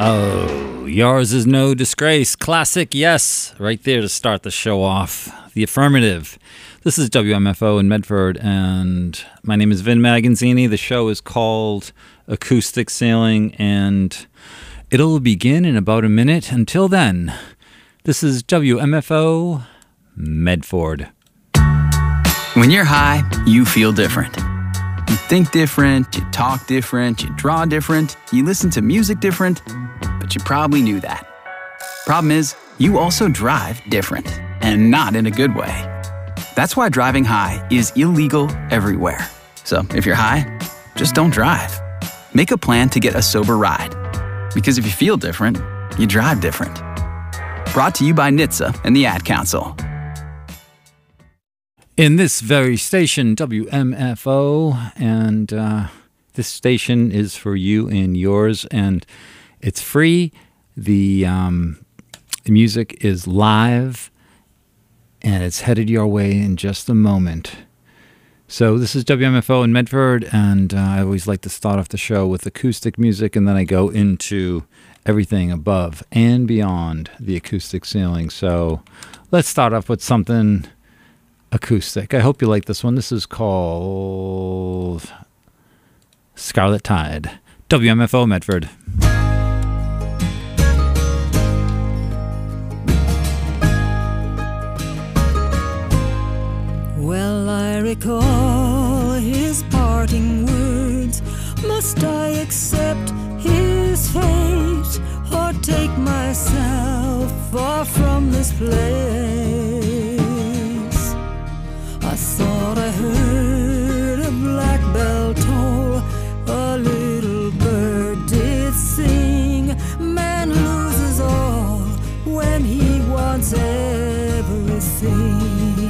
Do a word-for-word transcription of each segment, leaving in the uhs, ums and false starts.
Oh, Yours Is No Disgrace. Classic, yes. Right there to start the show off. The affirmative. This is W M F O in Medford, and my name is Vin Magazzini. The show is called Acoustic Sailing, and it'll begin in about a minute. Until then, this is W M F O Medford. When you're high, you feel different. You think different, you talk different, you draw different, you listen to music different, but you probably knew that. Problem is, you also drive different, and not in a good way. That's why driving high is illegal everywhere. So if you're high, just don't drive. Make a plan to get a sober ride. Because if you feel different, you drive different. Brought to you by N H T S A and the Ad Council. In this very station, W M F O, and uh, this station is for you and yours, and it's free. The, um, the music is live, and it's headed your way in just a moment. So this is W M F O in Medford, and uh, I always like to start off the show with acoustic music, and then I go into everything above and beyond the acoustic ceiling. So let's start off with something acoustic. I hope you like this one. This is called Scarlet Tide. W M F O Medford. Well, I recall his parting words. Must I accept his fate or take myself far from this place? I thought I heard a black bell toll, a little bird did sing. Man loses all when he wants everything.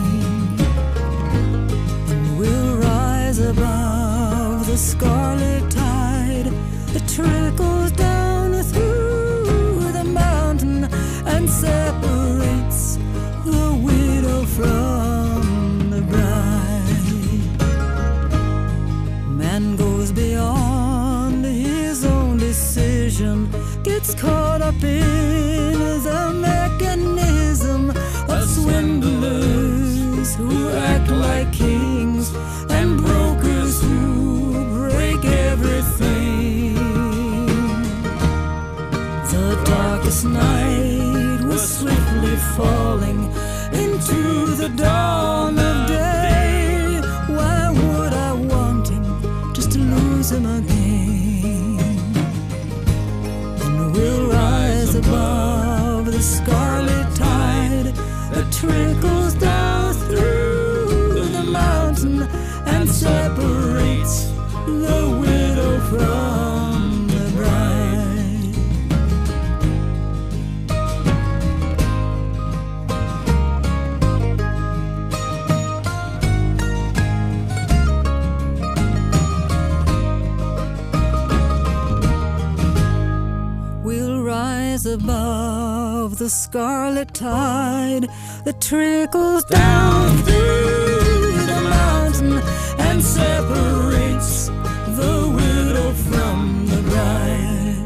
And we'll rise above the scarlet tide that trickles down through the mountain and separates the widow from the bride. Man goes beyond his own decision, gets caught up in the mechanism of swindlers who act like kings and brokers who break everything. The darkest night was swiftly falling into the dawn of day. Why would I want him just to lose him again? And we'll rise above the scarlet tide that trickles down through the mountain and separates the widow from the bride. We'll rise above the scarlet tide that trickles down through the mountain and separates the widow from the bride.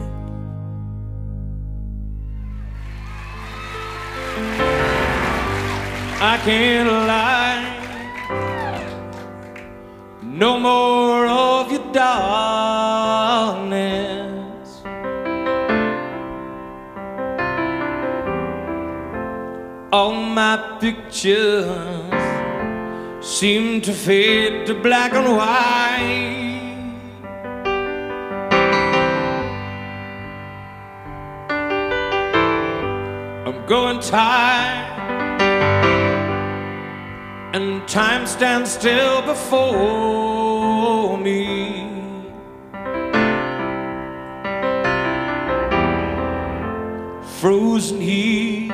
I can't lie, no more of your darkness. All my pictures seem to fade to black and white. I'm growing tired, and time stands still before me. Frozen heat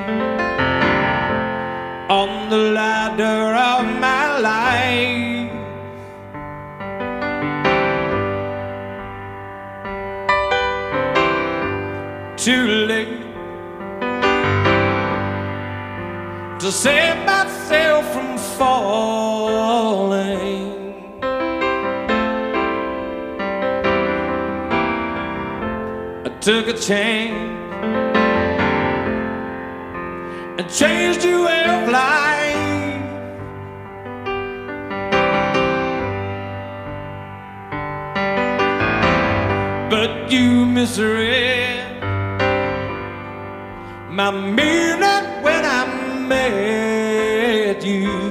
on the ladder of my life. Too late to save myself from falling. I took a chance and changed your way of life. But you misread my meaning when I met you.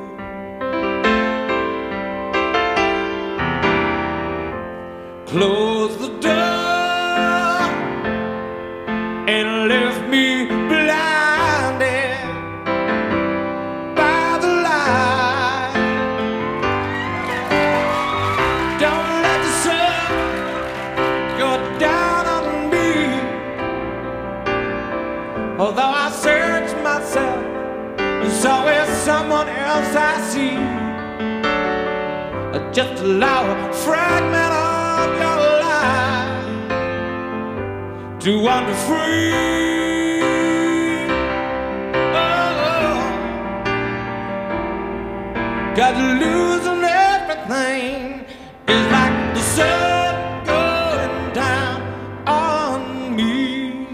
Closed the door and left me blinded by the light. Don't let the sun go down on me. Although I search myself, it's always someone else I see. Just allow a fragment of your life to wander free. Oh, got losing everything is like the sun going down on me.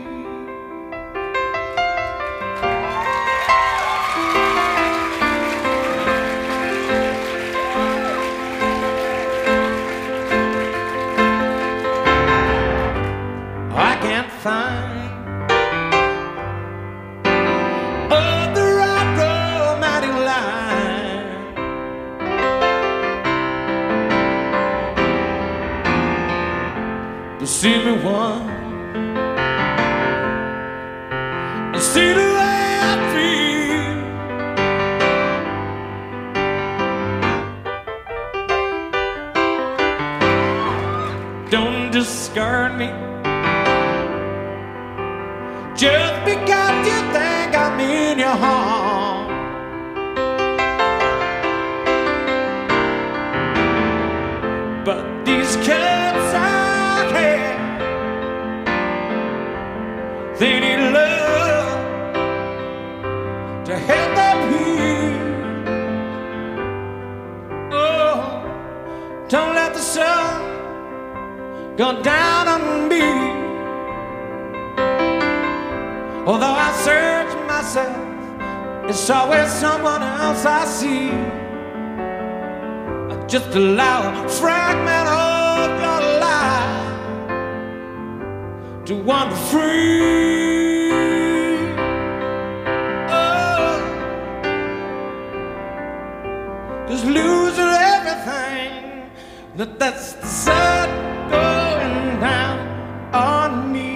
Find oh, the right romantic line. To see me one and see the way I feel. Don't discard me just because you think I'm in your heart. But these cats out here, they need love to help them heal. Oh, don't let the sun go down on me. Although I search myself, it's always someone else I see. I just allow a fragment of your life to wander free. Oh, just losing everything. That that's the sun going down on me.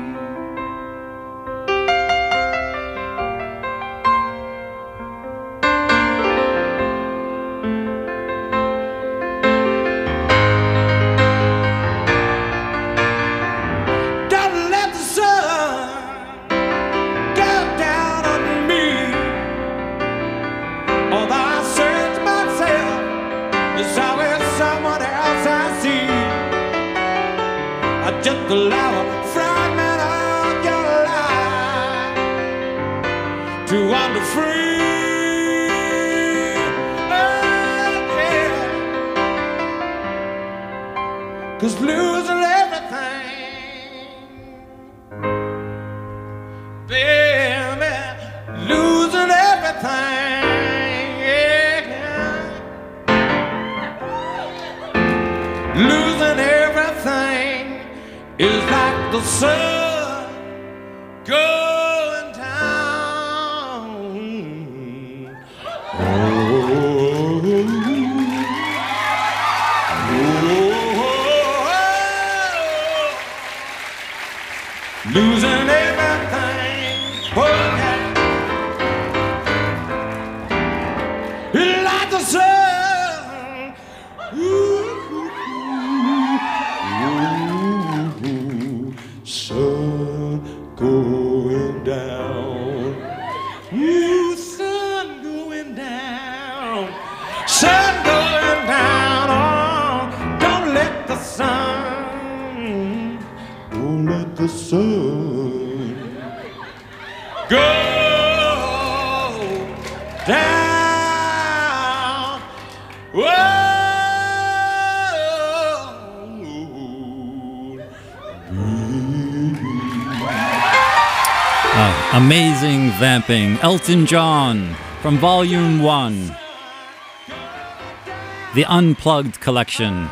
Just allow a fragment of your life to wander free. Oh, yeah. 'Cause losing everything, baby, losing everything, yeah. Losing everything is like the sun going down. Oh, oh, oh, losing everything. Oh, yeah. It's like the sun. Ooh. Sun going down, you sun going down, sun going down. Oh, don't let the sun, don't let the sun go down. Whoa. Amazing vamping. Elton John from Volume one. The Unplugged Collection.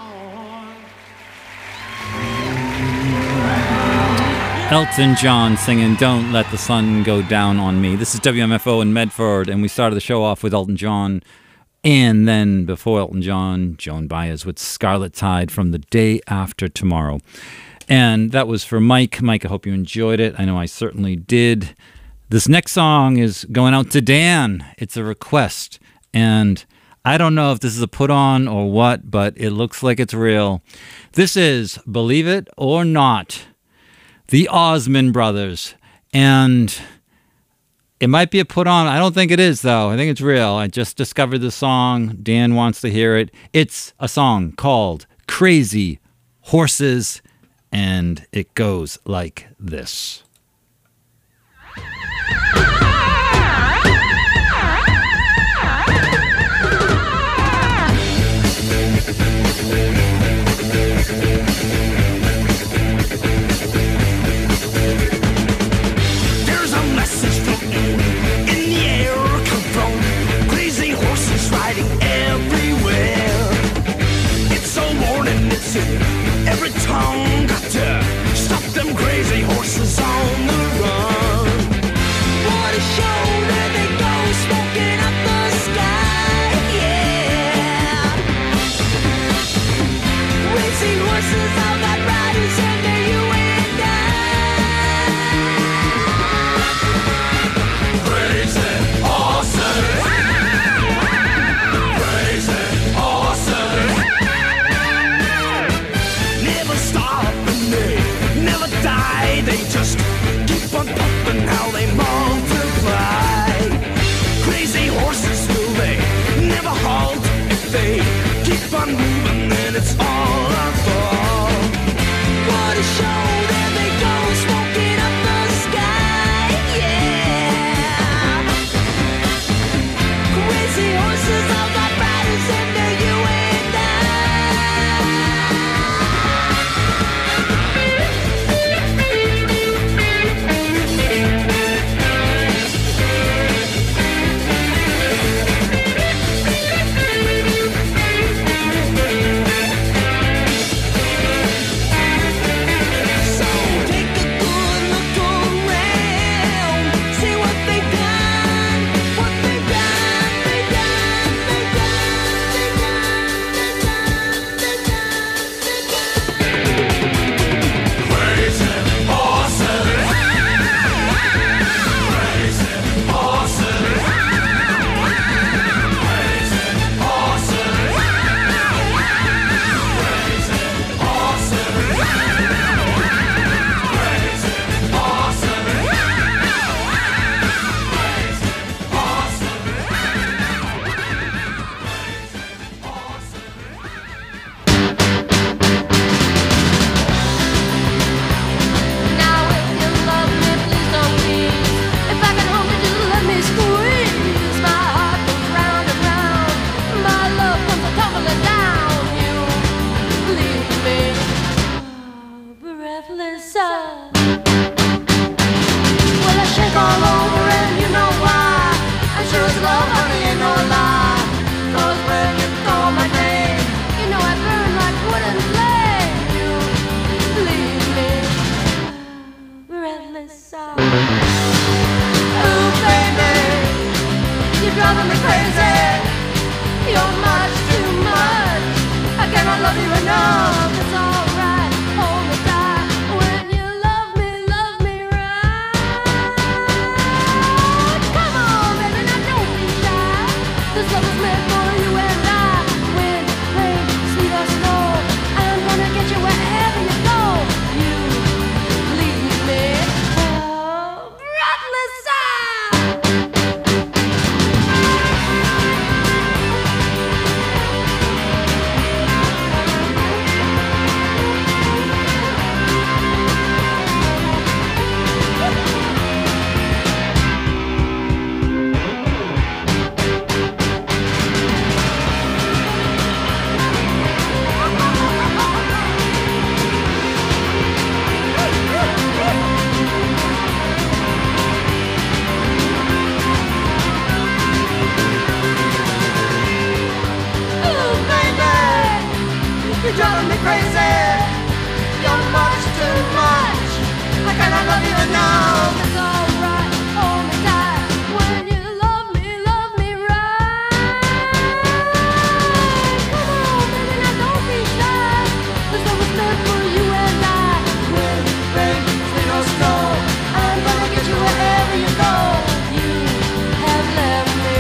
Elton John singing Don't Let the Sun Go Down on Me. This is W M F O in Medford, and we started the show off with Elton John. And then before Elton John, Joan Baez with Scarlet Tide from The Day After Tomorrow. And that was for Mike. Mike, I hope you enjoyed it. I know I certainly did. This next song is going out to Dan. It's a request. And I don't know if this is a put on or what, but it looks like it's real. This is, believe it or not, the Osmond Brothers. And it might be a put on. I don't think it is, though. I think it's real. I just discovered the song. Dan wants to hear it. It's a song called Crazy Horses. And it goes like this. There's a message floating in the air, come from crazy horses riding everywhere. It's so warning, it's here. Every tongue got to stop them crazy horses on the run. What a show, there they go, smoking up the sky, yeah. Crazy horses, all got riders under you and I. Crazy horses. Crazy horses. Never stop and they never die. They just keep on pumping how they multiply. Crazy horses, will they never halt? If they keep on moving, then it's all our fault. What a show, there they go, smoking up the sky, yeah. Crazy horses, all got riders under you and right now. It's alright, hold me tight. When you love me, love me right. Come on, baby, now don't be shy. This love was meant for you and I. Wind, rain, sleet or snow, I'm gonna get you wherever you go. You have left me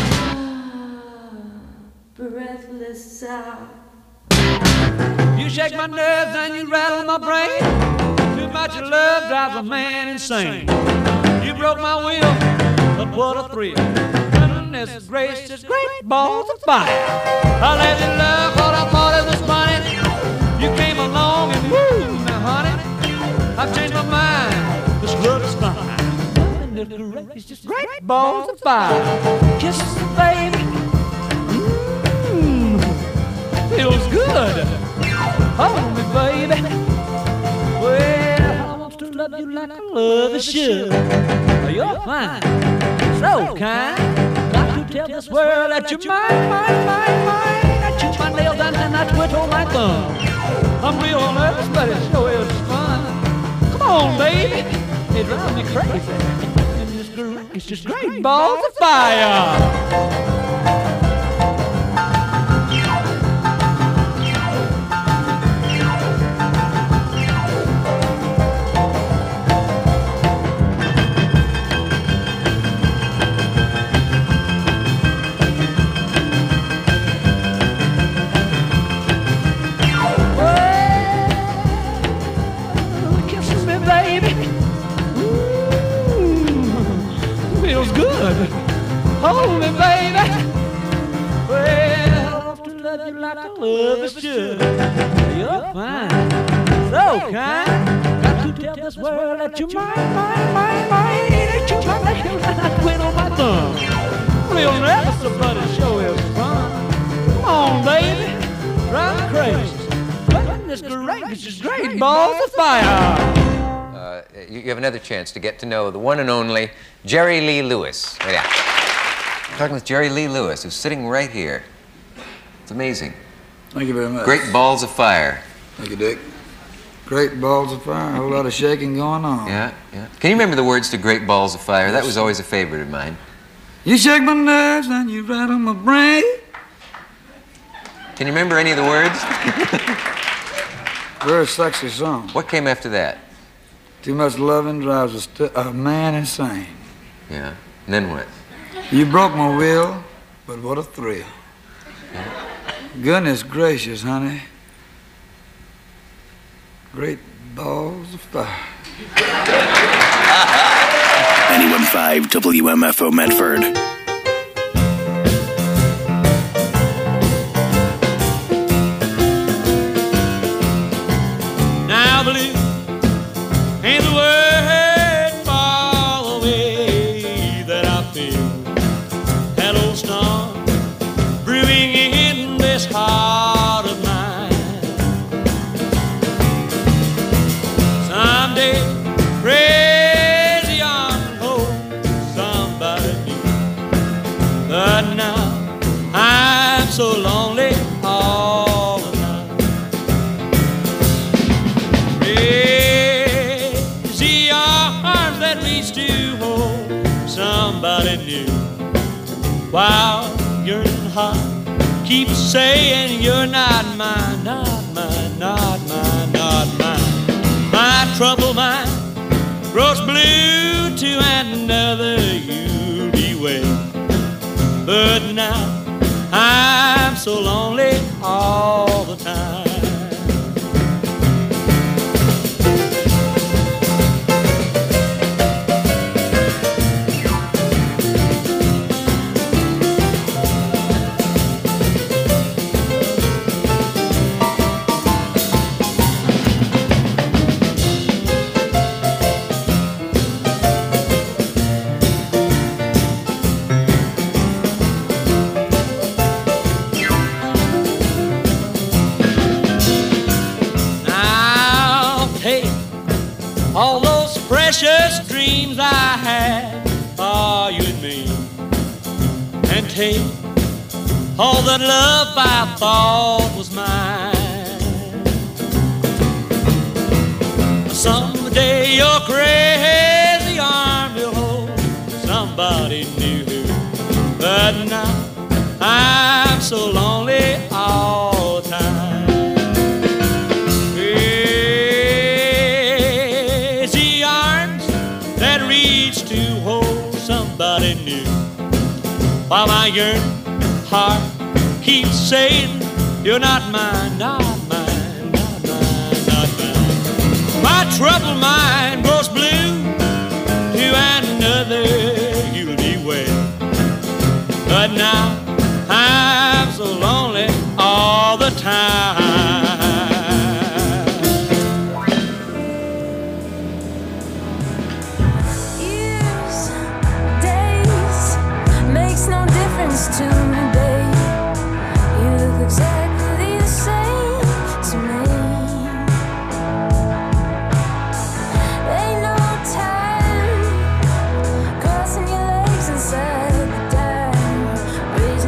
breathless sound. You shake my nerves and you rattle my brain. Too much of love drives a man insane. You broke my will, but what a thrill. Goodness gracious, great balls of fire. I let you love what I thought it was funny. You came along and woo, now honey, I've changed my mind. This love is fine. It's just great balls of fire. Kisses, baby. Mmm, feels good. Hold me, baby. Well, I want to love you like I love should. You're fine, so kind. Got to tell this world that you're mine, mine, mine, mine. I chew my nails and then I twiddle my thumb. I'm real nervous, but it sure is fun. Come on, baby. It drives me crazy. And this groove is just great balls of fire. Hold me, baby. Well, I want to love you like I love should. You're fine, so kind. Got to tell this world that you're mine, mine, mine, mine. Ain't you my nails and I twiddle my thumb. Real nervous, but it sure is fun. Come on, baby, drive me crazy. Goodness gracious, great balls of fire. Uh, you you have another chance to get to know the one and only Jerry Lee Lewis. Right now. I'm talking with Jerry Lee Lewis, who's sitting right here. It's amazing. Thank you very much. Great balls of fire. Thank you, Dick. Great balls of fire, a whole lot of shaking going on. Yeah, yeah. Can you remember the words to Great Balls of Fire? That was always a favorite of mine. You shake my nerves and you rattle my brain. Can you remember any of the words? Very sexy song. What came after that? Too much loving drives a, st a man insane. Yeah. And then what? You broke my will, but what a thrill. Yeah. Goodness gracious, honey. Great balls of fire. ninety-one point five W M F O Medford. Now blue ain't the word for the way that I feel. That old storm brewing in this heart of mine. Someday crazy on hold somebody new, but now I'm so lonely all the time. Crazy arms that reach to hold somebody new, while yearning heart keeps saying you're not mine, not mine, not mine, not mine. My troubled mind grows blue to another you'll be wed, but now I'm so lonely all the time. All those precious dreams I had for you and me, and take all that love I thought was mine. Some Someday your crazy arm will hold somebody new. But now I'm so lonely all the time. Crazy arms that reach to hold somebody new, while my yearning heart keeps saying, you're not mine, not mine, not mine, not mine. My troubled mind grows blue to another you'll be wed. But now I'm so lonely all the time. Years, days, makes no difference to me, babe. You look exactly the same to me. Ain't no time crossing your legs inside the dime. Raise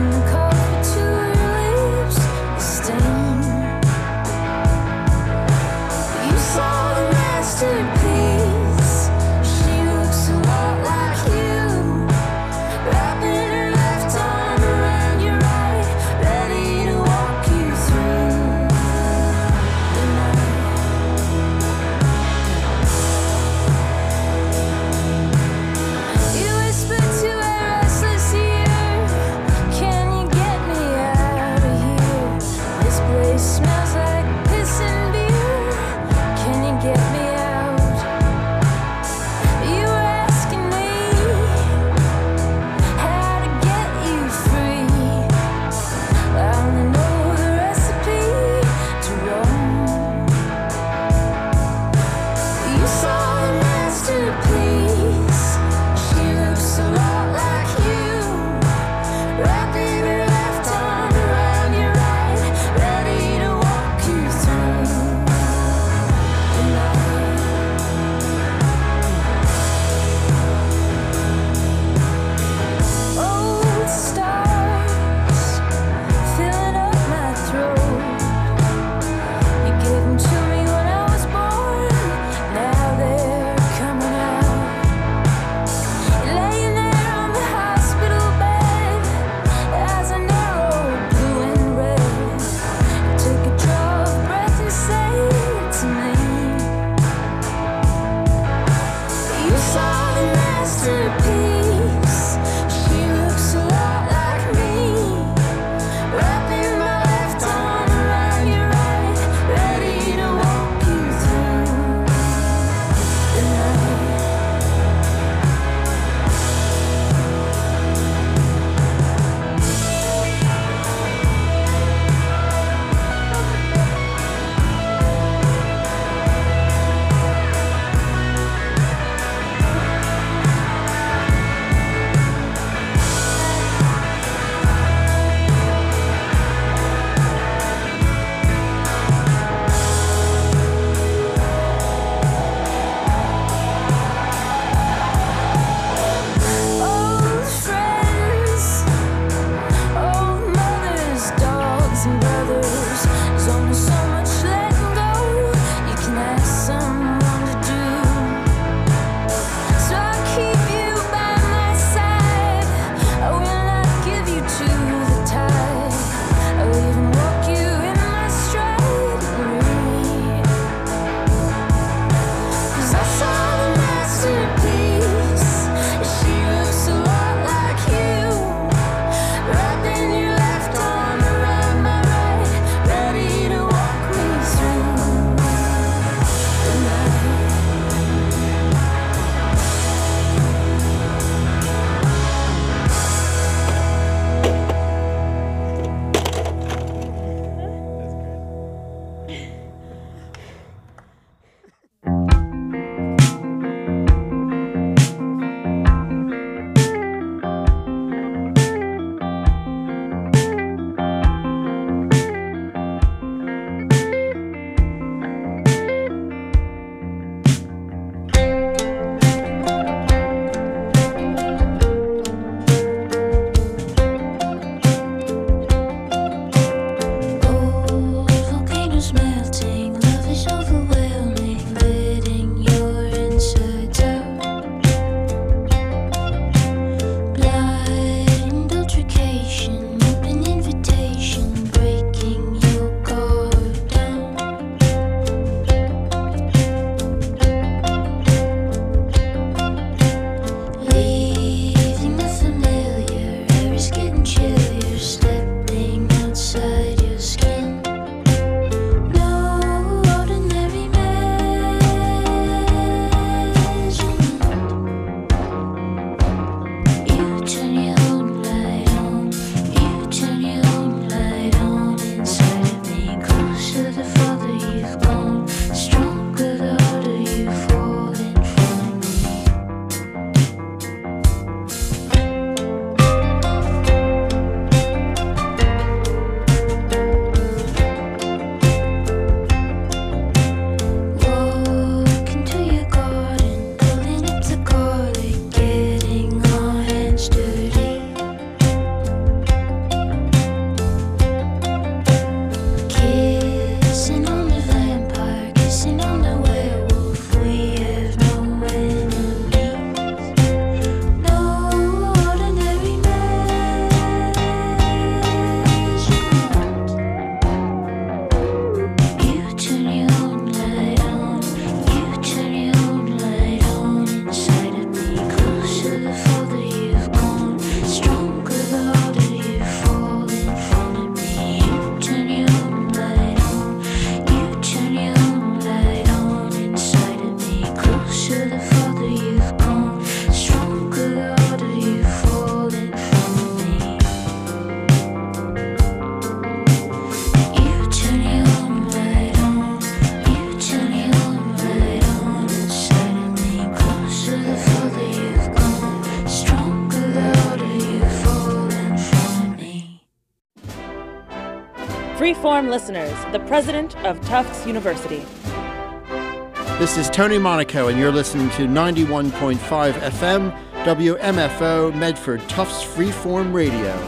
Freeform listeners, the president of Tufts University. This is Tony Monaco, and you're listening to ninety-one point five F M, W M F O, Medford, Tufts Freeform Radio.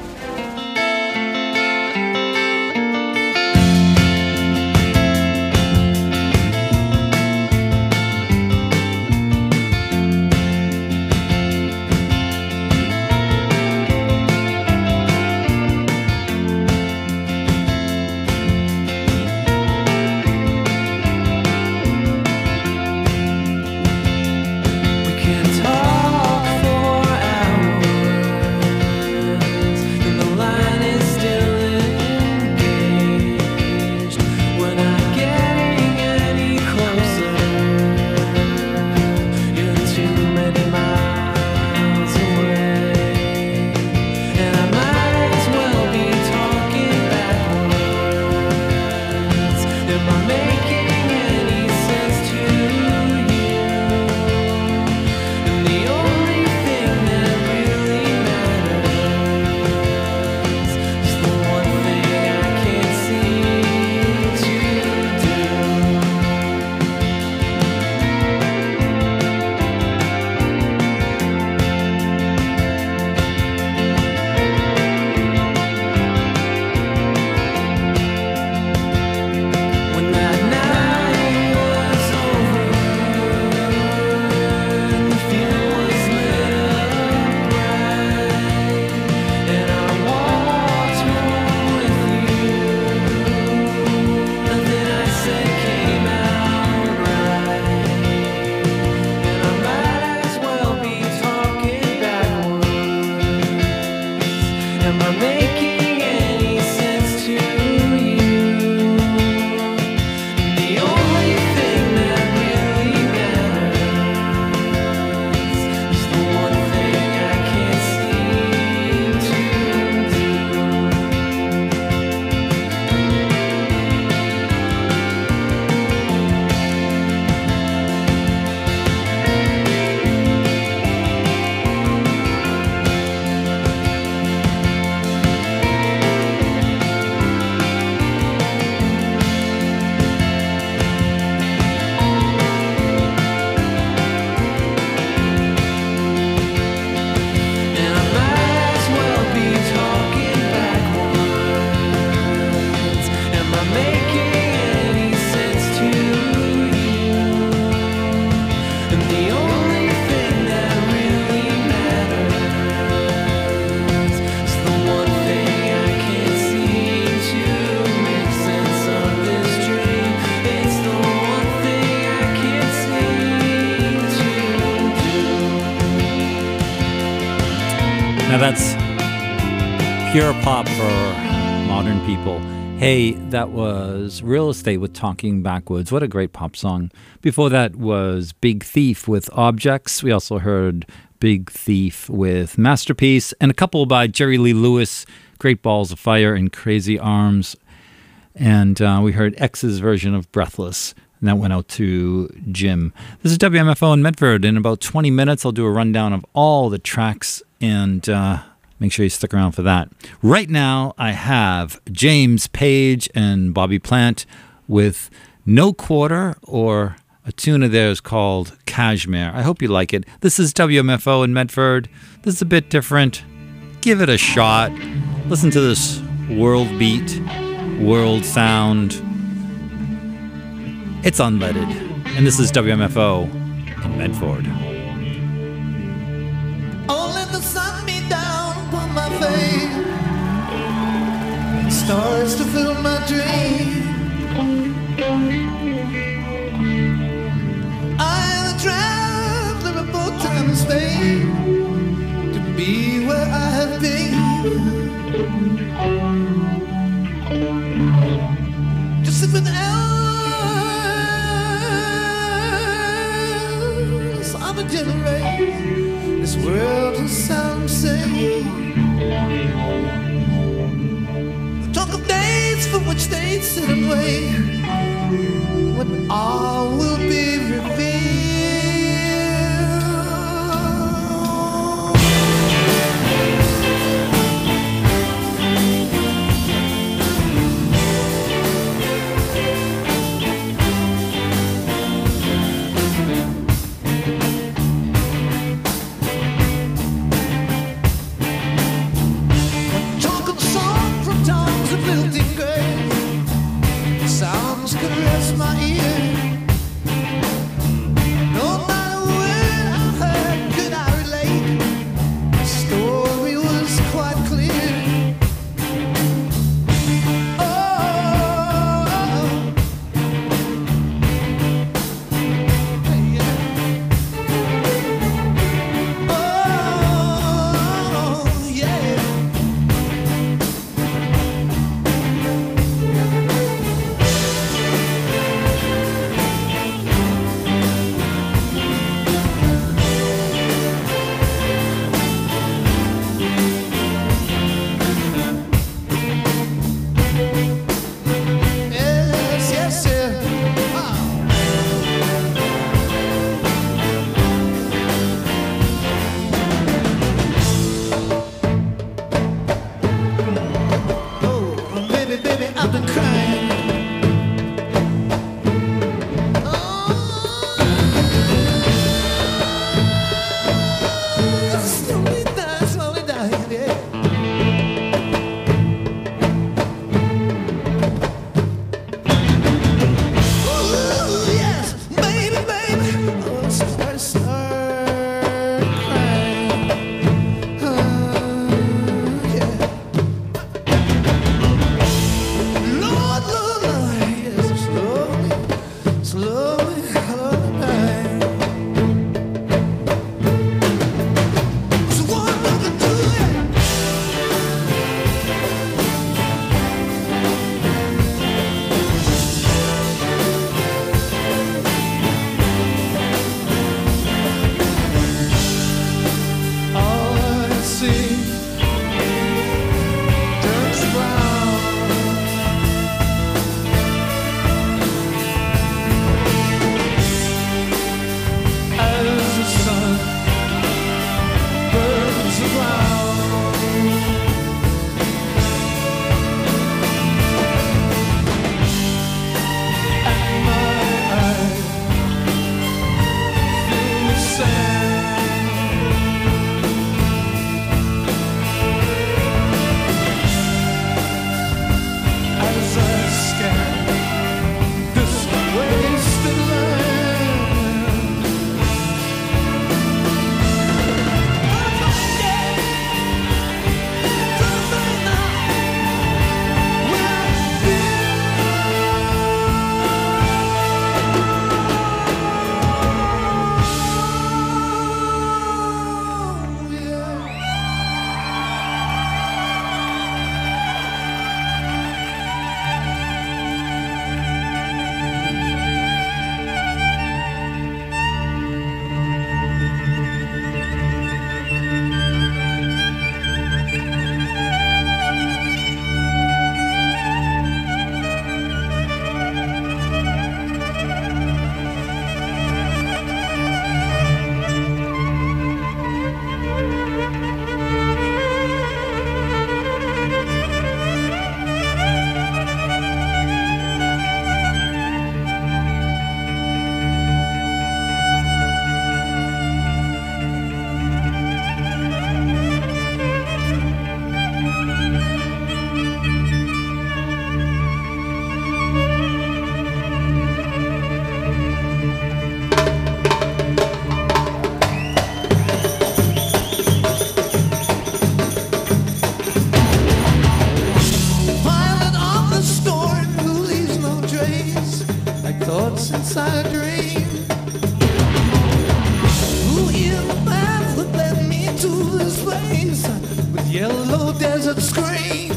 Now that's pure pop for modern people. Hey, that was Real Estate with Talking Backwoods. What a great pop song. Before that was Big Thief with Objects. We also heard Big Thief with Masterpiece, and a couple by Jerry Lee Lewis, Great Balls of Fire and Crazy Arms. And uh, we heard X's version of Breathless, and that went out to Jim. This is W M F O in Medford. In about twenty minutes, I'll do a rundown of all the tracks, and uh, make sure you stick around for that. Right now, I have James Page and Bobby Plant with No Quarter, or a tune of theirs called Cashmere. I hope you like it. This is W M F O in Medford. This is a bit different. Give it a shot. Listen to this world beat, world sound. It's unleaded. And this is W M F O in Medford. Oh, let the sun beat down upon my face, stars to fill my dream. I the traveler of both time and space, to be where I have been. Just if an else of a generation, this world will sound same. The talk of days for which they sit and wait, when all will be revealed. inside a dream. Who is the path that led me to this place with yellow desert screen?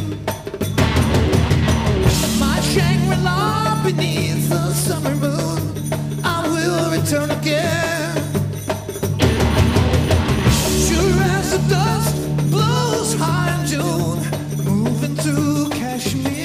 My Shangri-La beneath the summer moon, I will return again. Sure as the dust blows high in June, moving to Kashmir.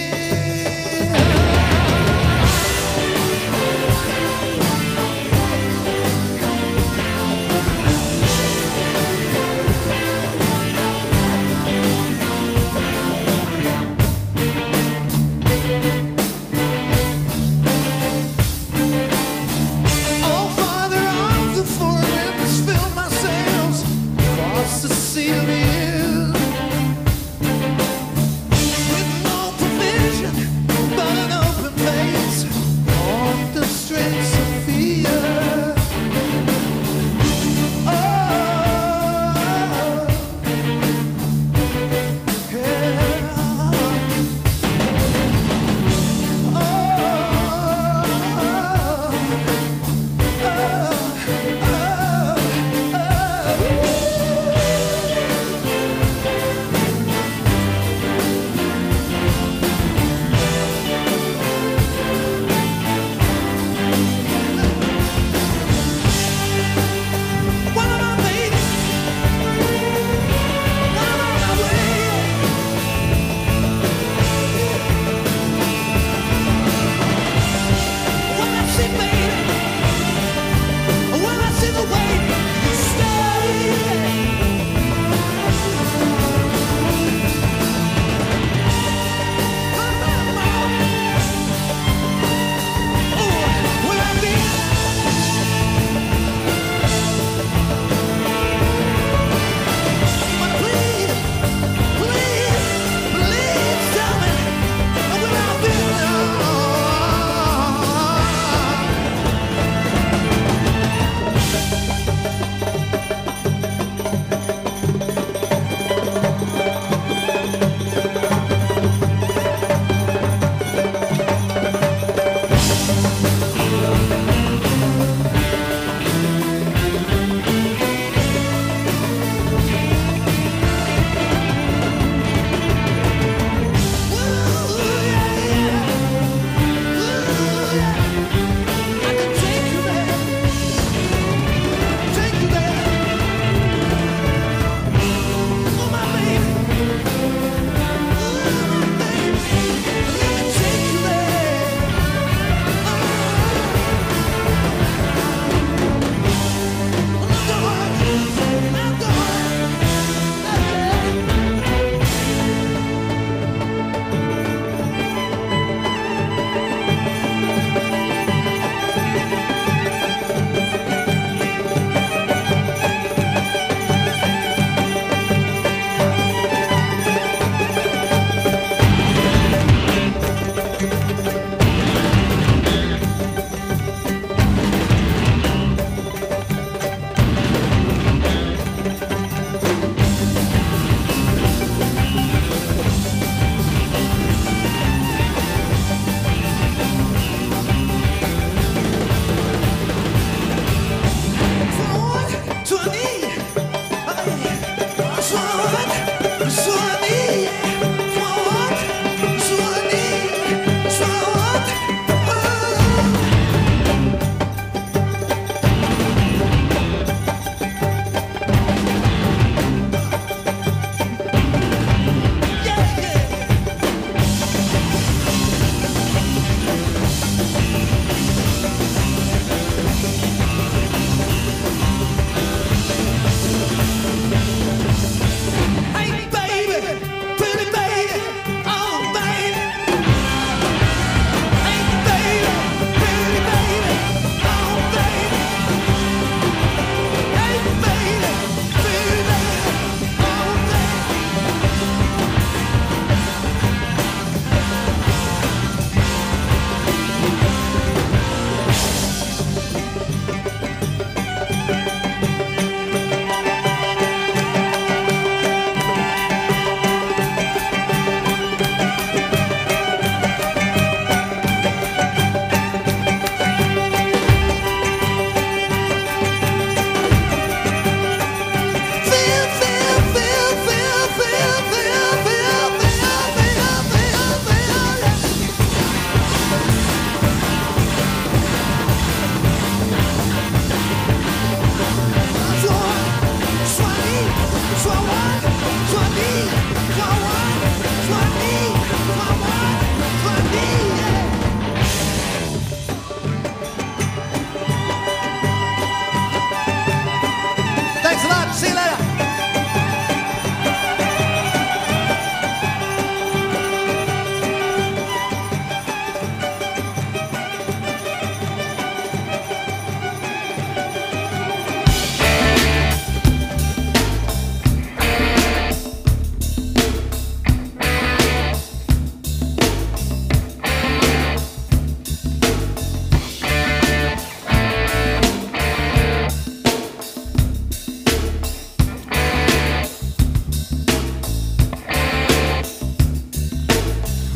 Oh, Father,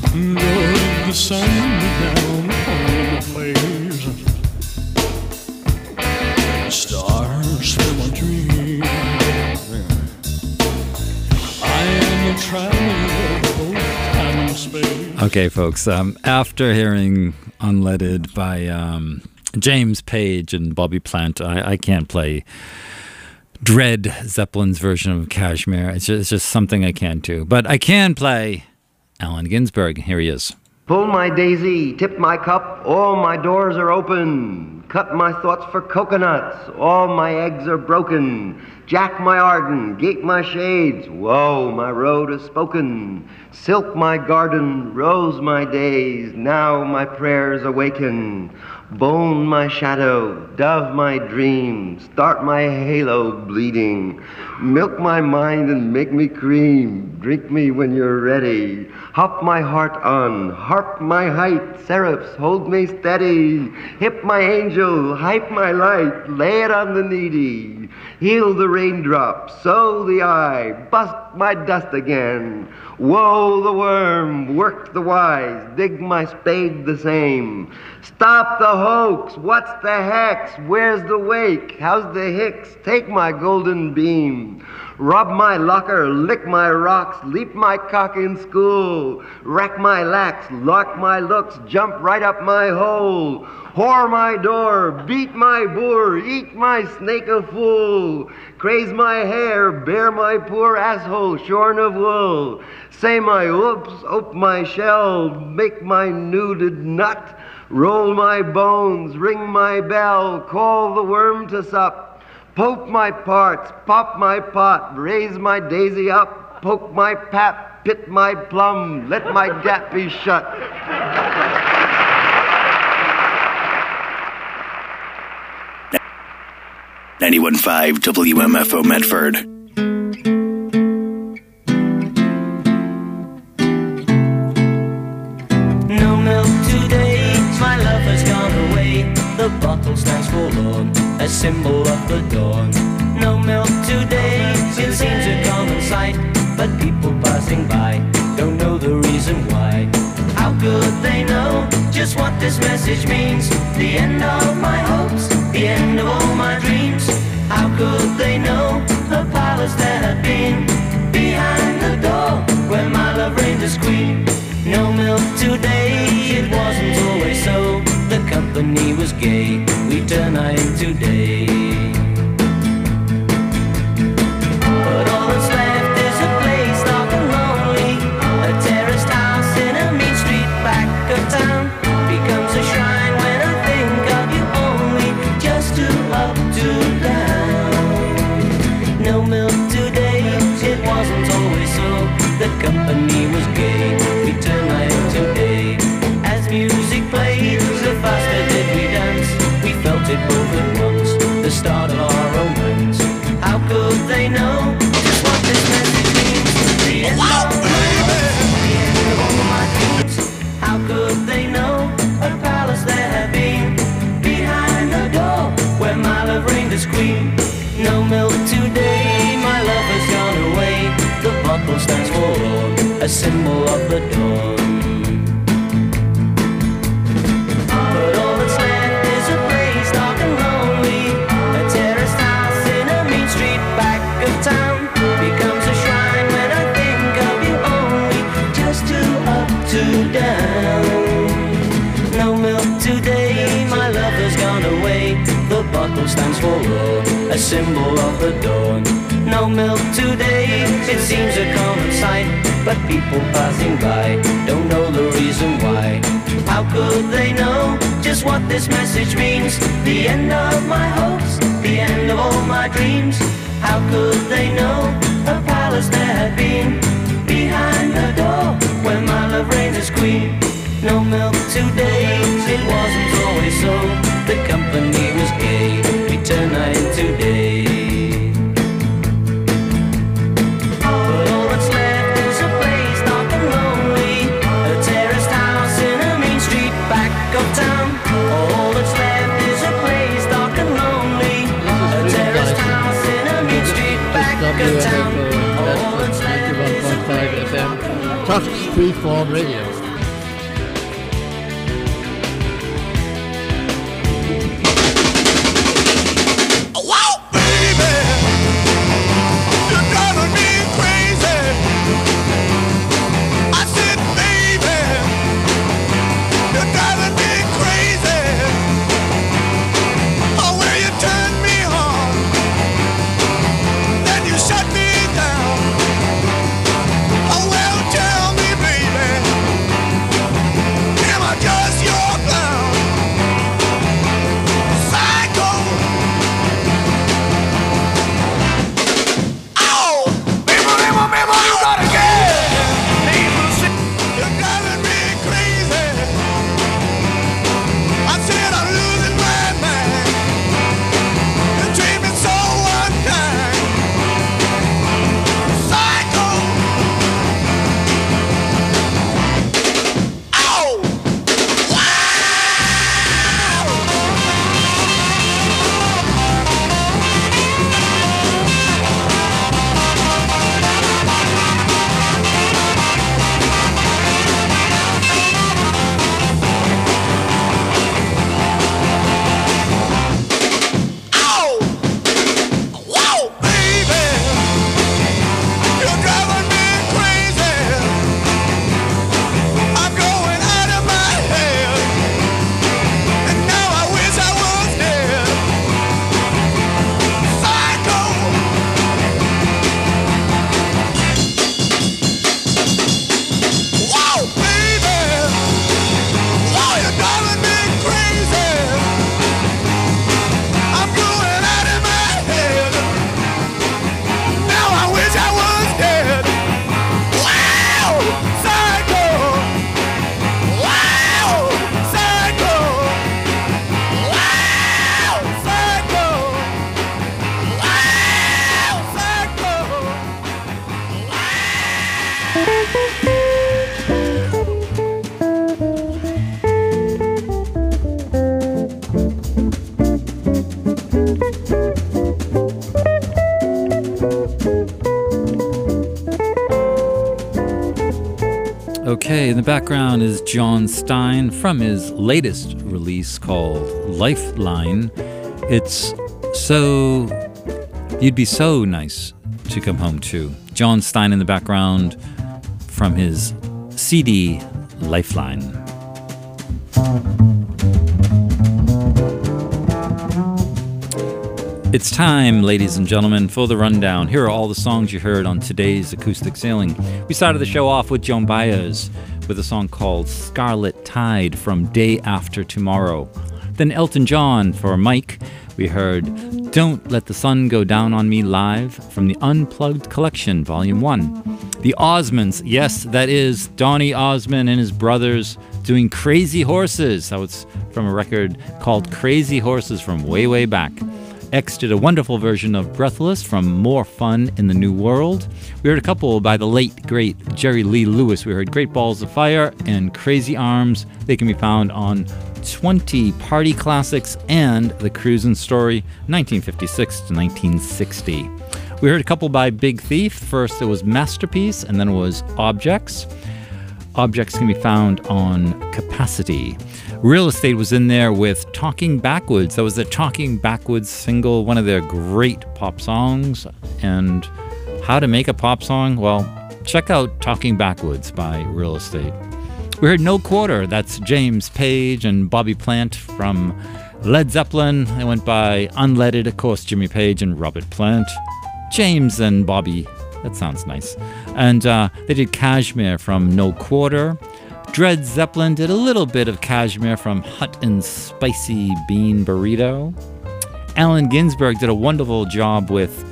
Lord, the sun down on the place. Stars fill my dreams. I am a traveler of both time and space. Okay, folks, um, after hearing Unleaded by um, James Page and Bobby Plant, I, I can't play Dread Zeppelin's version of Kashmir. It's just, it's just something I can't do. But I can play Allen Ginsberg. Here he is. Pull my daisy, tip my cup, all my doors are open. Cut my thoughts for coconuts, all my eggs are broken. Jack my Arden, gate my shades, whoa, my road is spoken. Silk my garden, rose my days, now my prayers awaken. Bone my shadow, dove my dream, start my halo bleeding. Milk my mind and make me cream, drink me when you're ready. Hop my heart on, harp my height, seraphs hold me steady. Hip my angel, hype my light, lay it on the needy. Heal the raindrop, sow the eye, bust my dust again. Woe the worm, work the wise, dig my spade the same. Stop the hoax, what's the hex, where's the wake, how's the hicks, take my golden beam. Rob my locker, lick my rocks, leap my cock in school. Rack my lax, lock my looks, jump right up my hole. Whore my door, beat my boor, eat my snake a fool. Craze my hair, bear my poor asshole shorn of wool. Say my oops, ope my shell, make my nuded nut. Roll my bones, ring my bell, call the worm to sup. Poke my parts, pop my pot, raise my daisy up. Poke my pap, pit my plum, let my gap be shut. ninety-one point five W M F O Medford. No milk today, my love has gone away. The bottle stands forlorn, a symbol of the dawn. No milk today, it seems a common sight, but people passing by don't know the reason why. How could they know just what this message means? The end of my hopes, the end of all my dreams. How could they know the palace there had been behind the door where my love reigned as queen? No milk today, it wasn't always so. The company was gay, we turn night into day. But all that's left is a place dark and lonely. A terraced house in a mean street back of town becomes a shrine when I think of you only. Just to up, to down. No milk today, it wasn't always so. The company was gay, we turn night into day. As music played, the faster did we dance. We felt it both at once, the start of our romance. How could they know just what this message means? The end wow, of baby. The end of all my dreams. How could they know a palace there had been behind the door where my love reigned as queen? No milk today, my love has gone away. The bottle stands forlorn, a symbol of the dawn. But all that's left is a place dark and lonely. A terraced house in a mean street back of town becomes a shrine when I think of you only. Just to up, to down. No milk today, my love has gone away. The bottle stands forlorn, a symbol of the dawn. No milk today, it seems a common sight, but people passing by don't know the reason why. How could they know just what this message means? The end of my hopes, the end of all my dreams. How could they know a palace there had been behind the door where my love reigns as queen? No milk today, it wasn't always so. The company was gay, we turned night into day. But all that's left is a place dark and lonely. A terraced house in a mean street back of town. All that's left is a place dark and lonely. A terraced house in a mean street back of town. All that's left is a place dark and lonely. Tufts Freeform Radio. Okay, in the background is John Stein from his latest release called Lifeline. It's so... You'd be so nice to come home to. John Stein in the background from his C D Lifeline. It's time, ladies and gentlemen, for the rundown. Here are all the songs you heard on today's Acoustic Sailing. We started the show off with Joan Baez with a song called Scarlet Tide from Day After Tomorrow. Then Elton John for Mike. We heard Don't Let the Sun Go Down on Me live from the Unplugged Collection, Volume one. The Osmonds, yes, that is Donny Osmond and his brothers doing Crazy Horses. That was from a record called Crazy Horses from way, way back. X did a wonderful version of Breathless from More Fun in the New World. We heard a couple by the late, great Jerry Lee Lewis. We heard Great Balls of Fire and Crazy Arms. They can be found on twenty Party Classics and The Cruisin' Story, nineteen fifty-six to nineteen sixty. We heard a couple by Big Thief. First it was Masterpiece, and then it was Objects. Objects can be found on Capacity. Real Estate was in there with Talking Backwoods. That was the Talking Backwoods single, one of their great pop songs. And how to make a pop song? Well, check out Talking Backwoods by Real Estate. We heard No Quarter. That's James Page and Bobby Plant from Led Zeppelin. They went by Unleaded, of course, Jimmy Page and Robert Plant. James and Bobby. That sounds nice. And uh, they did Cashmere from No Quarter. Dred Zeppelin did a little bit of Cashmere from Hot and Spicy Bean Burrito. Allen Ginsberg did a wonderful job with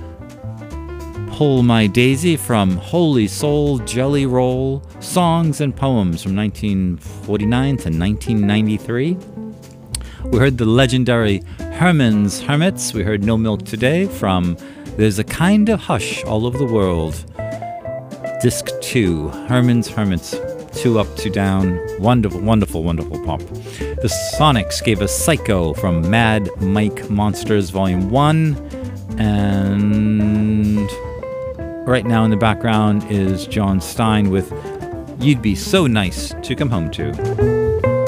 Pull My Daisy from Holy Soul Jelly Roll, Songs and Poems from nineteen forty-nine to nineteen ninety-three. We heard the legendary Herman's Hermits. We heard No Milk Today from There's a Kind of Hush All Over the World. Disc two, Herman's Hermits. Two up, two down. Wonderful, wonderful, wonderful pop. The Sonics gave us Psycho from Mad Mike Monsters Volume one. And right now in the background is John Stein with You'd Be So Nice to Come Home To.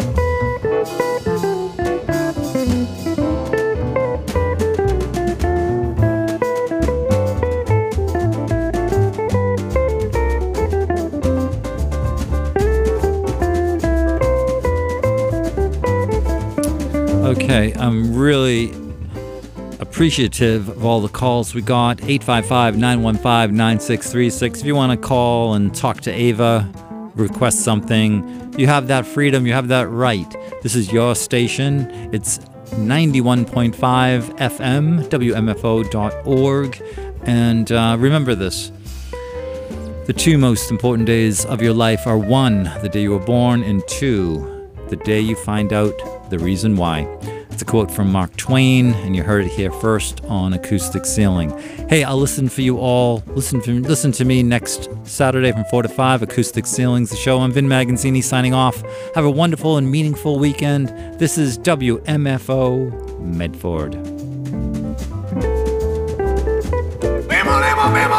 Okay, I'm really appreciative of all the calls we got. eight five five, nine one five, nine six three six. If you want to call and talk to Ava, request something, you have that freedom, you have that right. This is your station. It's ninety-one point five F M, W M F O dot org. And uh, remember this. The two most important days of your life are one, the day you were born, and two, the day you find out the reason why. It's a quote from Mark Twain, and you heard it here first on Acoustic Sailing. Hey, I'll listen for you all. Listen for, listen to me next Saturday from four to five. Acoustic Sailing's the show. I'm Vin Magazzini signing off. Have a wonderful and meaningful weekend. This is W M F O Medford. Memo, memo, memo.